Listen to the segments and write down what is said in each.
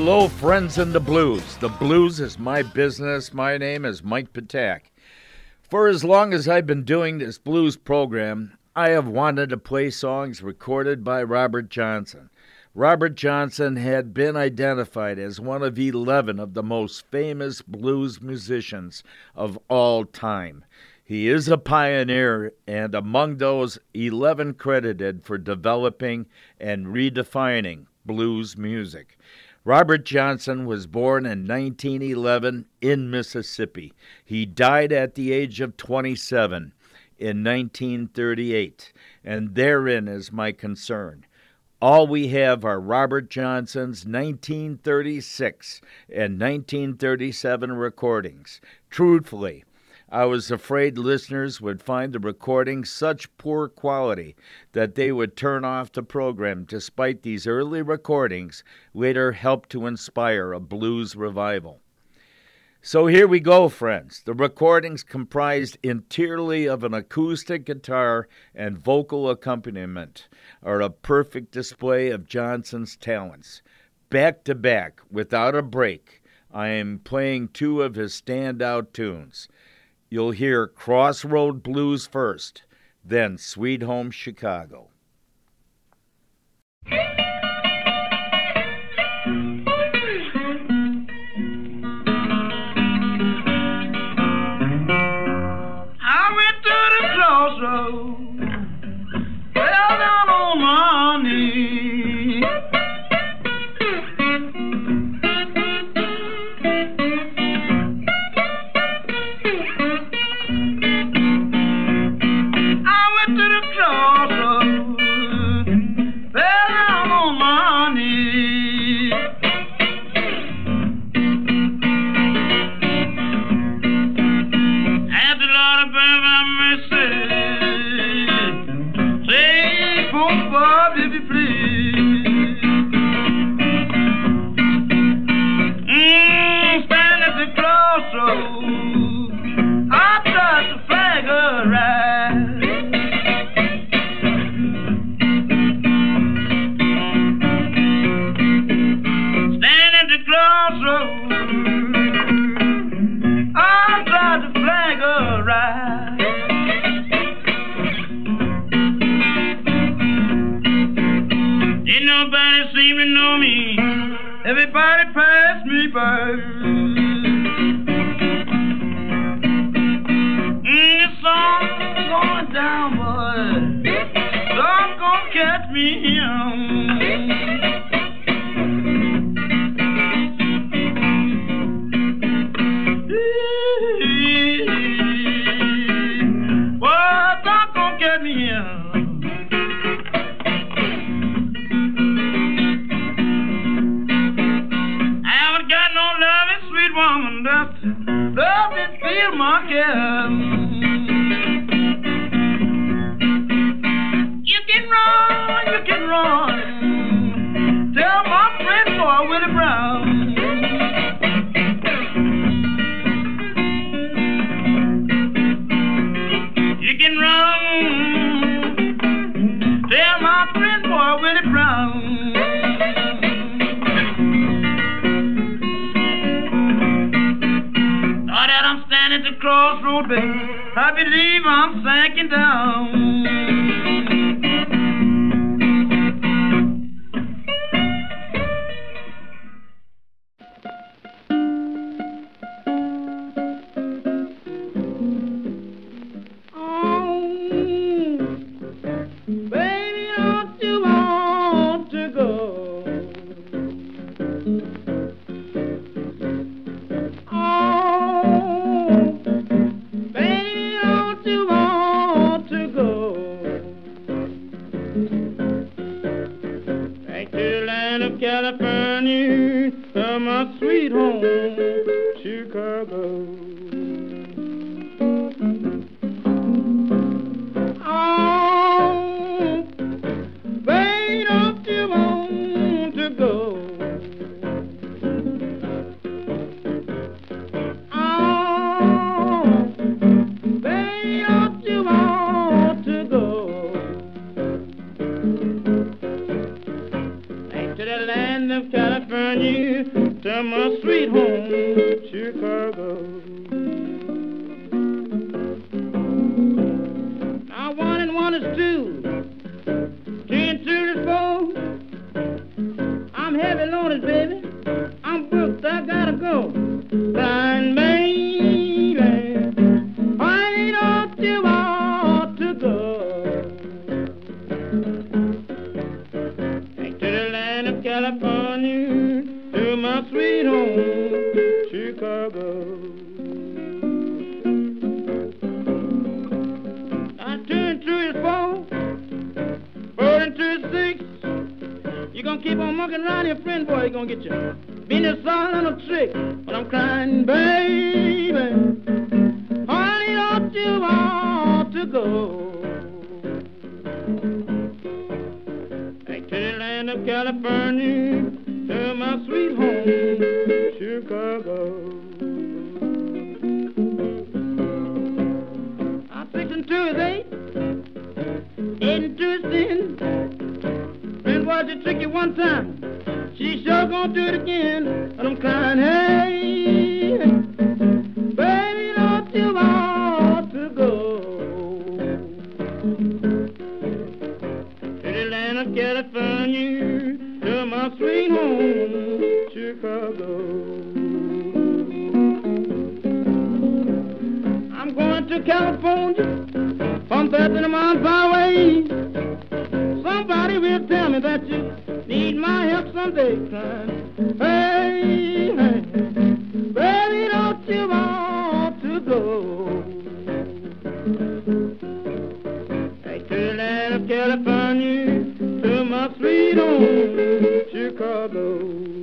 Hello, friends in the blues. The blues is my business. My name is Mike Patak. For as long as I've been doing this blues program, I have wanted to play songs recorded by Robert Johnson. Robert Johnson had been identified as one of 11 of the most famous blues musicians of all time. He is a pioneer and among those 11 credited for developing and redefining blues music. Robert Johnson was born in 1911 in Mississippi. He died at the age of 27 in 1938, and therein is my concern. All we have are Robert Johnson's 1936 and 1937 recordings. Truthfully, I was afraid listeners would find the recordings such poor quality that they would turn off the program, despite these early recordings later helped to inspire a blues revival. So here we go, friends. The recordings comprised entirely of an acoustic guitar and vocal accompaniment are a perfect display of Johnson's talents. Back to back, without a break, I am playing two of his standout tunes. You'll hear Crossroad Blues first, then Sweet Home Chicago. I went to the crossroad, fell down on my knees. Everybody pass me by. This song's going down, boy. Song's gonna catch me boy, song's gonna catch me woman that love and feel my care. You can run. Tell my friend boy Willie Brown. You can run. Tell my friend boy Willie Brown. At the crossroad, baby, I believe I'm sinking down. California, my sweet home, Chicago. Oh, baby, don't you want to go? Oh, baby, don't you want to go? Back to the land of California. sweet home, Chicago. Now 1 and 1 is 2, 2 and 2 is 4. I'm heavy loaded, baby. I'm booked, I gotta go. Blind baby, I ain't ought to go. Back to the land of California, to my sweet home, Chicago. Now 2 and 2 is 4, 4 and 2 is 6. You gonna keep on mucking around your friend, boy, you gonna get your business all on a trick. But I'm crying, baby, honey, don't you want to go back to the land of California, to my sweet home, Chicago. I'm 6 and 2 is 8, 8 and 2 is 10. Friend, boy, she trick you one time, she sure gonna do it again. And I'm crying, hey, baby, don't you want to go to the land of California, to my sweet home, Chicago. I'm going to California from 13 miles away. Somebody will tell me that you need my help someday, crying, hey, hey, baby, don't you want to go back to the land of California, to my sweet home, Chicago.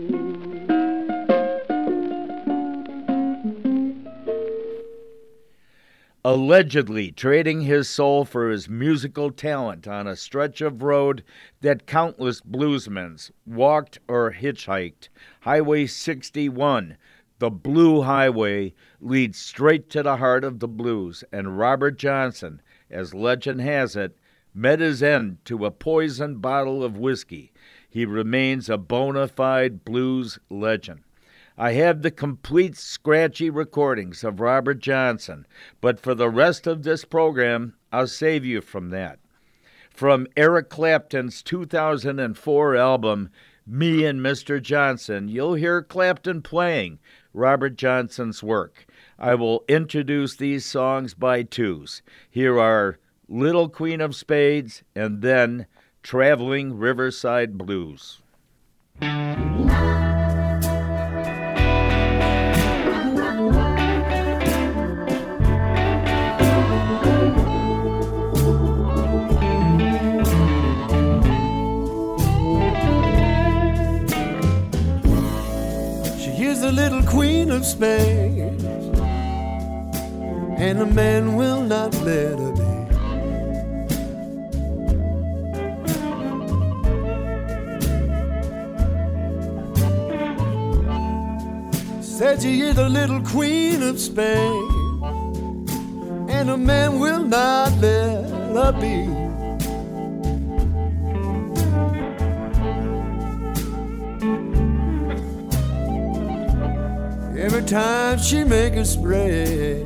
Allegedly trading his soul for his musical talent on a stretch of road that countless bluesmen walked or hitchhiked, Highway 61, the Blue Highway, leads straight to the heart of the blues, and Robert Johnson, as legend has it, met his end to a poisoned bottle of whiskey. He remains a bona fide blues legend. I have the complete scratchy recordings of Robert Johnson, but for the rest of this program, I'll save you from that. From Eric Clapton's 2004 album, Me and Mr. Johnson, you'll hear Clapton playing Robert Johnson's work. I will introduce these songs by twos. Here are Little Queen of Spades and then Traveling Riverside Blues. The little queen of spades, and a man will not let her be. Said she is the little queen of spades, and a man will not let her be. Every time she make a spread,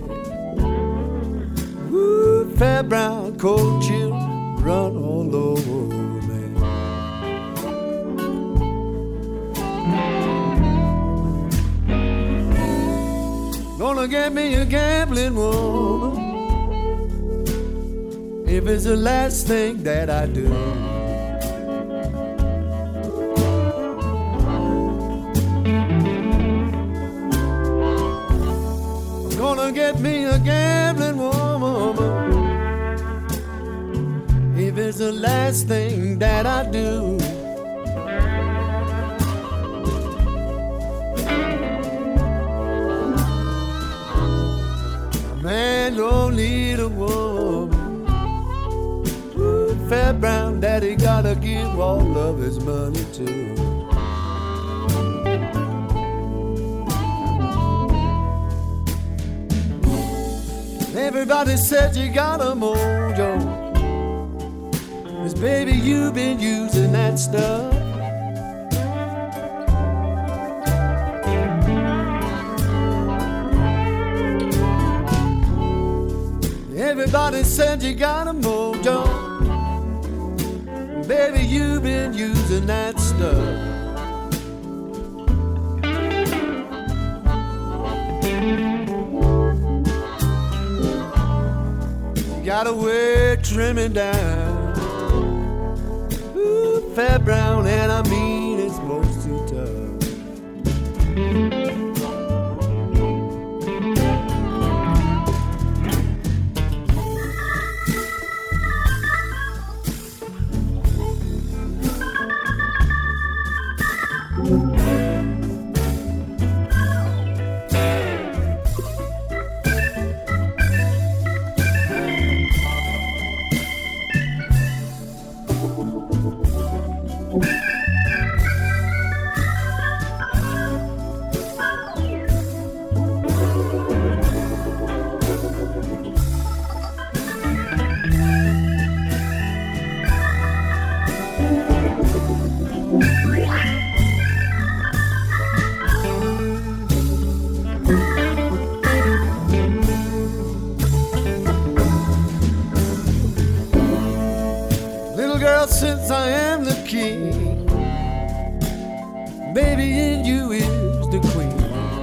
ooh, fair brown cold chill run all over me. Gonna get me a gambling woman if it's the last thing that I do. Gonna get me a gambling woman if it's the last thing that I do. A man don't need a woman, ooh, fair brown daddy gotta give all of his money to. Everybody said you got a mojo, 'cause baby you've been using that stuff. Somebody said you got a mojo. Baby, you've been using that stuff. You got a way trimming down. Ooh, Fat Brown, and I mean it's most too tough. Since I am the king, baby, in you is the queen.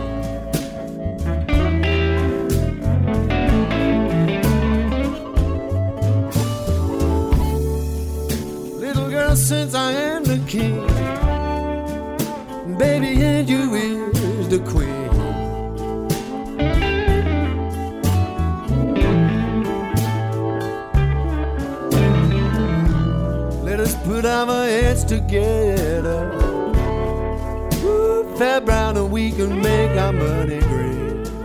Little girl, since I am the king, baby, in you is the queen. Let us put our heads together, ooh, Fat Brown, and we can make our money great.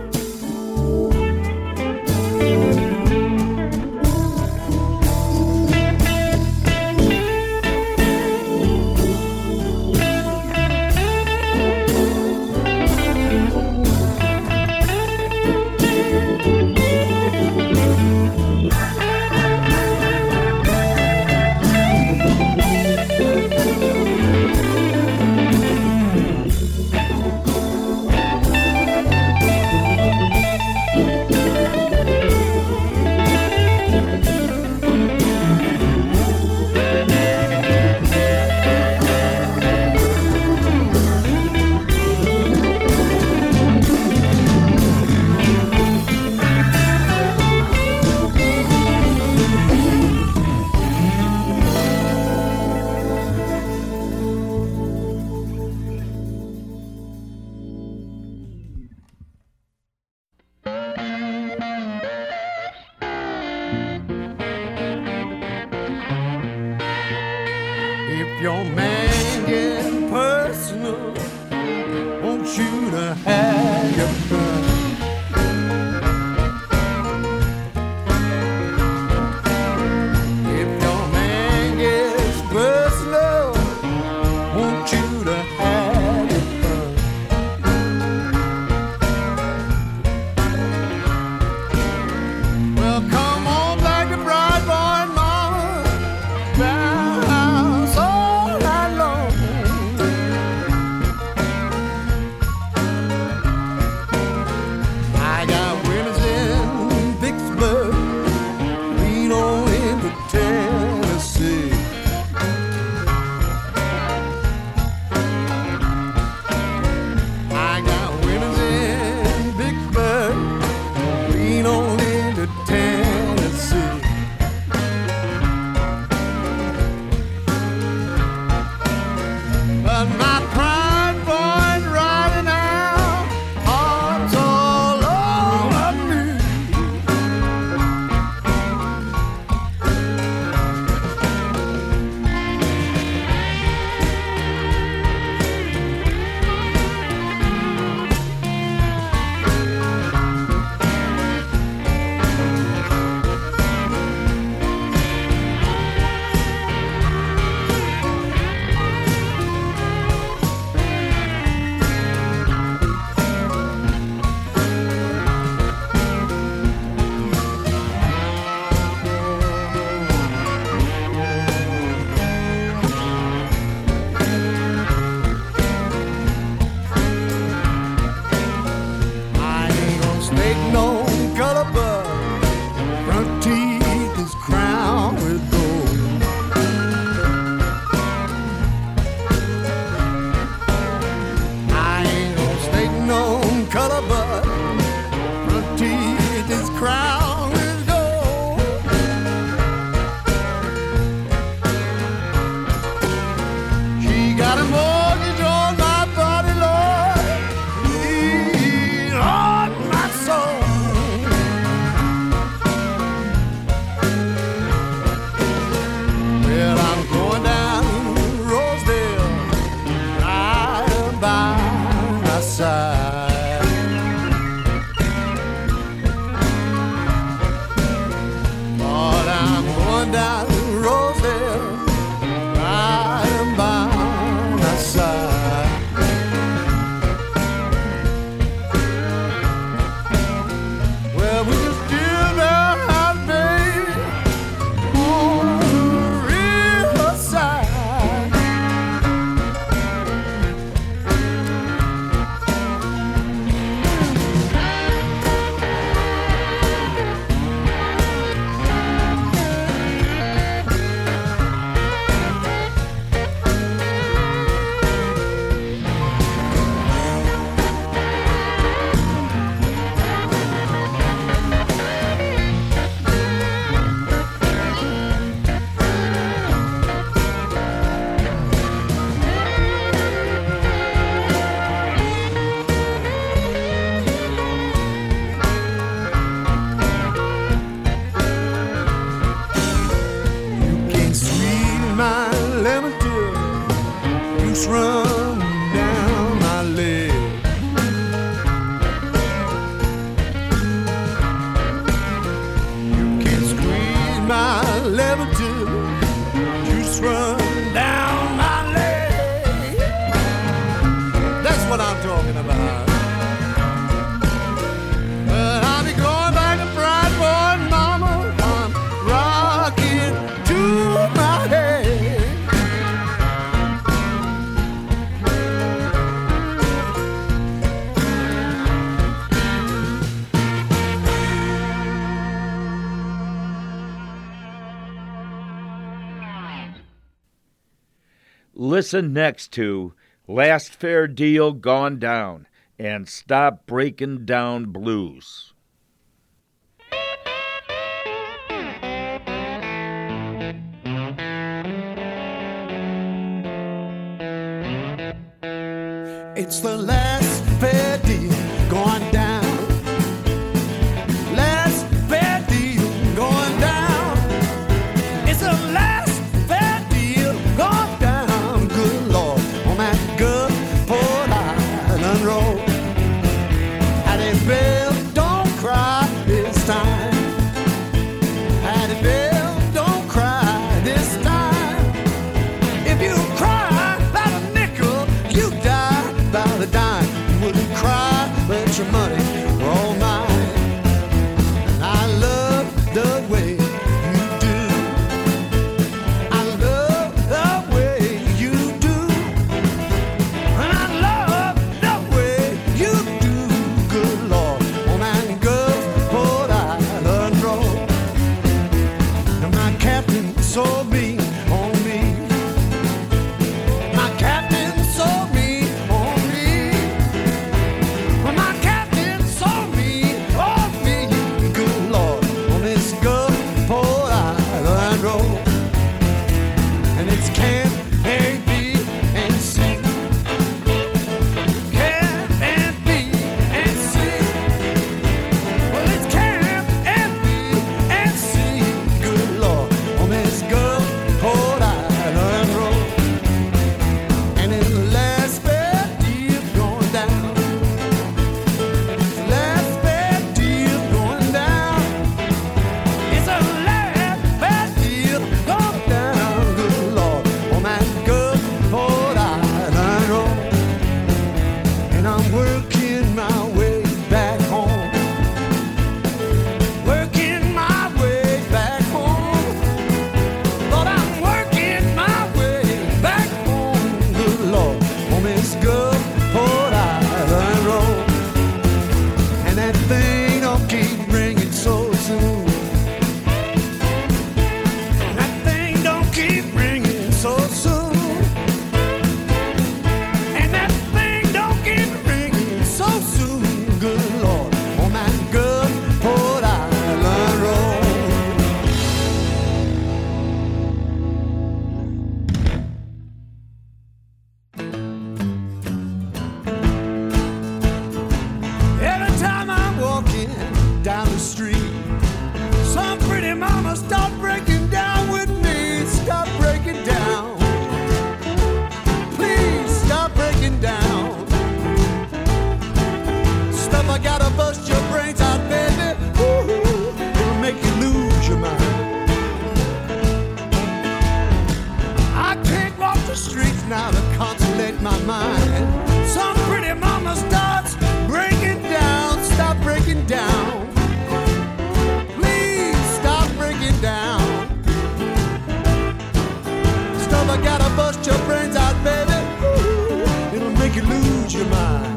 If your man getting personal, want you to have your fun. If your man gets personal, want you to have your fun. Well, come on back to Bride Boy and Mama. Bounce all night long. I got winners in Vicksburg, lean on into Tennessee. I got winners in Vicksburg, lean on into Tennessee. But my pride boy's riding out, arms all over me. I ain't gonna stake no color, but front teeth but front teeth is crowned with gold. She got a mortgage on my body, Lord, lean on my soul. Well, I'm going down Rosedale, right by my side. Lord, I'm going down Rosedale, right by my side. Well, we can still know how to baby on the riverside. You can't squeeze my lemon till juice run down my leg. You can't squeeze my lemon till juice run down my leg. That's what I'm talking about. But I'll be going back to Bradford, Mama. I'm rocking to my head. Listen next to Last Fair Deal Gone Down and Stop Breaking Down Blues. It's the last fair deal going down. Last fair deal going down. It's the last fair deal going down. Good Lord, on that Gulfport Island road. Hattie Bell, don't cry this time. Hattie Bell, don't cry this time. If you cry about a nickel, you die about a dime. You wouldn't cry, but your money were all mine. And I love the way you do. I love the way you do. And I love the way you do. Good Lord, on that Gulfport Island road. And my captain sold me on me. My captain sold me on me. Well, my captain sold I gotta bust your brains out, baby. Ooh, it'll make you lose your mind. I can't walk the streets now to consolate my mind. Some pretty mama starts breaking down. Stop breaking down. Please stop breaking down. Stuff I gotta bust your brains out, baby. Ooh, it'll make you lose your mind.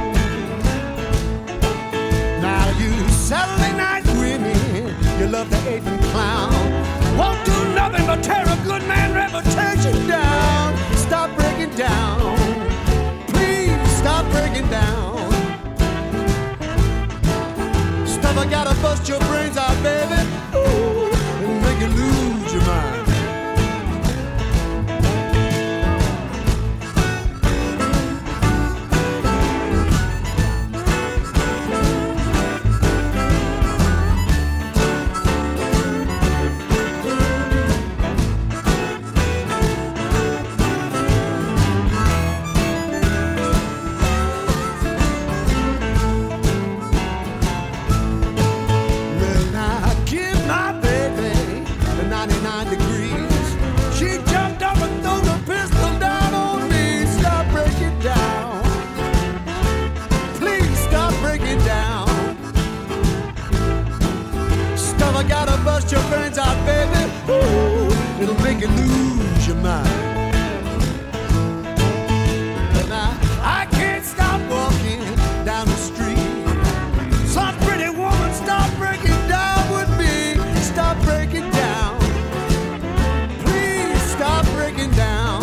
Now you Saturday night women, you love the Asian clown. Won't do nothing but tear a good man reputation down. Stop breaking down. Please stop breaking down. Stuff I gotta bust your brains out, baby. Ooh, it'll make you lose your mind. Bust your brains out, baby. Ooh, it'll make you lose your mind. Now, I can't stop walking down the street. Some pretty woman, stop breaking down with me. Stop breaking down. Please stop breaking down.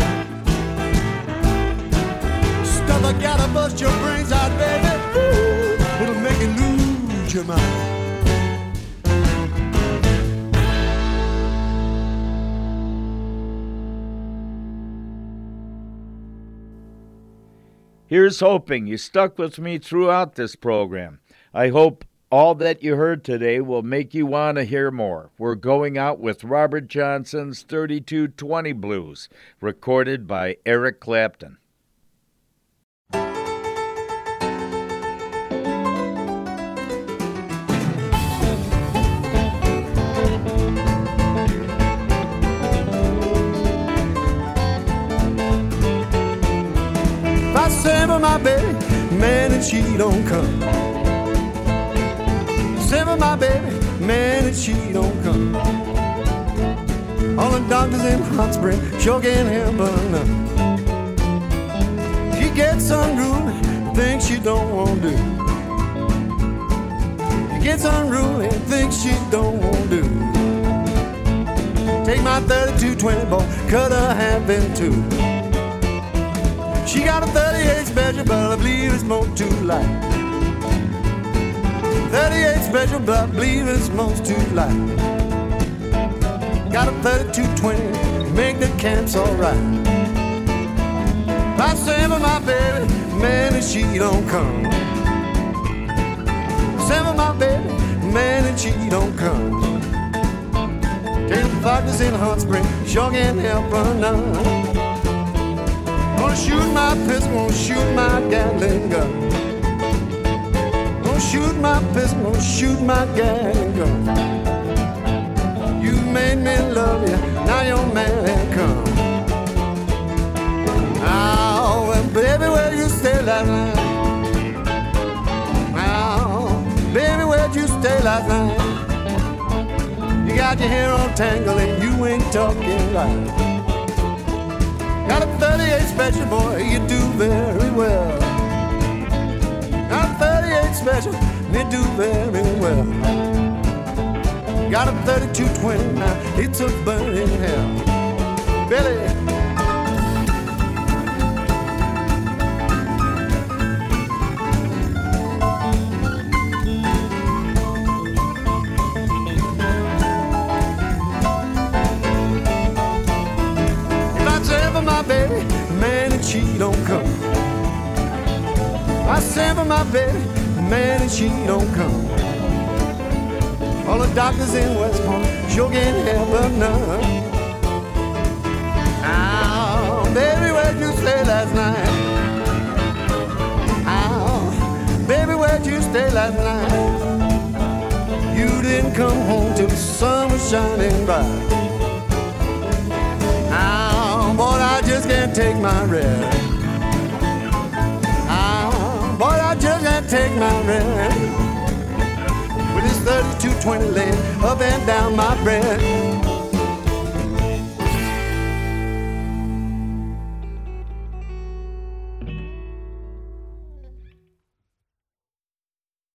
Stuff I gotta bust your brains out, baby. Ooh, it'll make you lose your mind. Here's hoping you stuck with me throughout this program. I hope all that you heard today will make you want to hear more. We're going out with Robert Johnson's 3220 Blues, recorded by Eric Clapton. Send for my baby, man, and she don't come. Send for my baby, man, and she don't come. All the doctors in Hot Spring sure can't help her none. She gets unruly, things she don't want to do. She gets unruly, things she don't want to do. Take my 3220 boy, cut her half in two. She got a 38 special, but I believe it's more too light. 38 special, but I believe it's most too light. Got a 3220, make the camps alright. I send for my baby, man, and she don't come. Send for my baby, man, and she don't come. Take the doctors in Hot Spring, sure can't help her none. Gonna shoot my pistol, gonna shoot my Gatling gun. Gonna shoot my pistol, gonna shoot my Gatling gun. You made me love you, now your man ain't come. Oh, well, baby, where you stay last night? Oh, baby, where'd you stay last night? You got your hair all tangled and you ain't talking right. Got a 38 special, boy, you do very well. Got a 38 special, you do very well. Got a 3220, now it's a burning hell. Billy. My baby, man, and she don't come. I send for my baby, man, and she don't come. All the doctors in West Point sure can't help her none. Oh, baby, where'd you stay last night? Oh, baby, where'd you stay stay last night. You didn't come home till the sun was shining bright. Now, boy, I just can't take my rest. Boy, I just can't take my rest. With this 3220 laying up and down my breast.